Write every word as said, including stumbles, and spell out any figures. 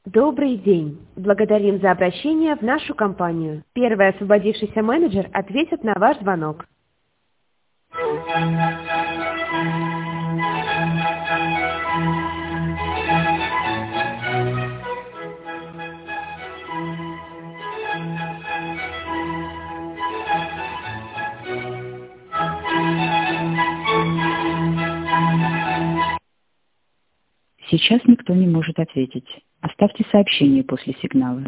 Добрый день. Благодарим за обращение в нашу компанию. Первый освободившийся менеджер ответит на ваш звонок. Сейчас никто не может ответить. Оставьте сообщение после сигнала.